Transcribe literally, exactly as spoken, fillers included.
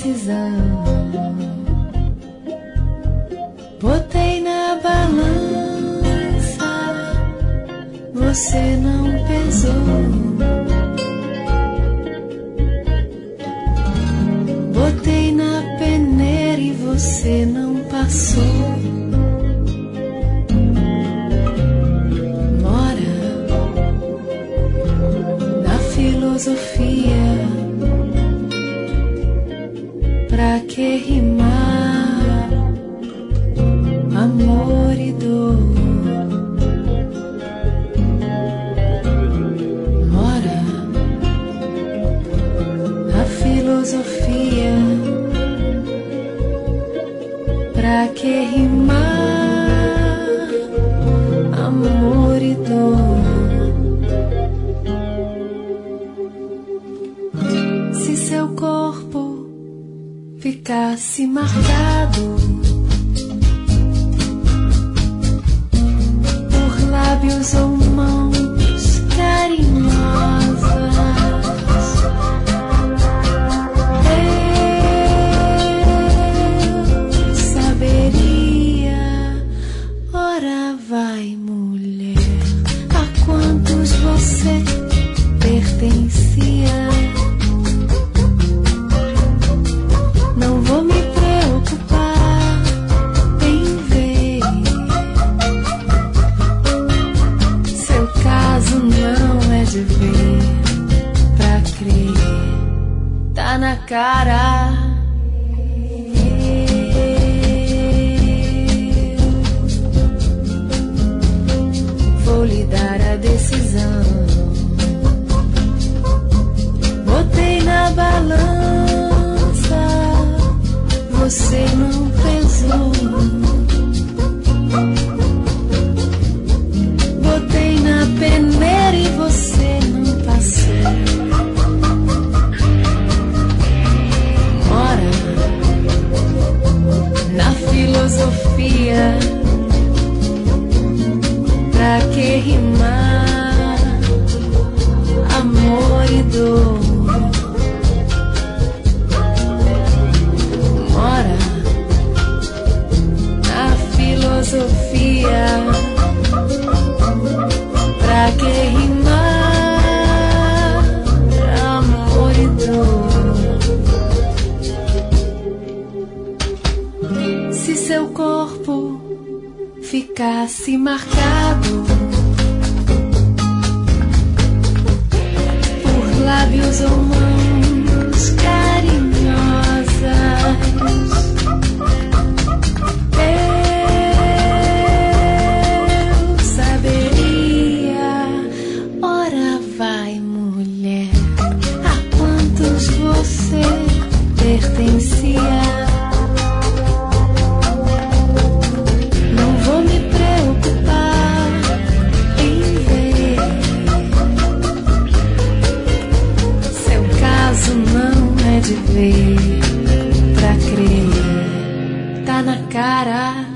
decisão. Botei na balança, você não pesou. Botei na peneira e você não passou. Mora na filosofia. Pra que rimar amor e dor? Mora na filosofia. Pra que rimar amor e dor? Se seu corpo ficasse marcado por lábios ou mãos carinhosas, eu saberia. Ora vai, mulher, a quantos você pertencia. Não vou me preocupar em ver. Seu caso não é de ver pra crer. Tá na cara. Eu vou lhe dar a decisão. Botei na balança, você não pesou. Botei na peneira e você não passou. Mora na filosofia. Pra que rimar amor e dor? Mora na filosofia. Pra que rimar amor e dor? Se seu corpo ficasse marcado por lábios ou mãos carinhosas, eu saberia. Ora vai, mulher, a quantos você pertencia. Não vou me preocupar em ver. Seu caso não é de ver pra crer. Tá na cara.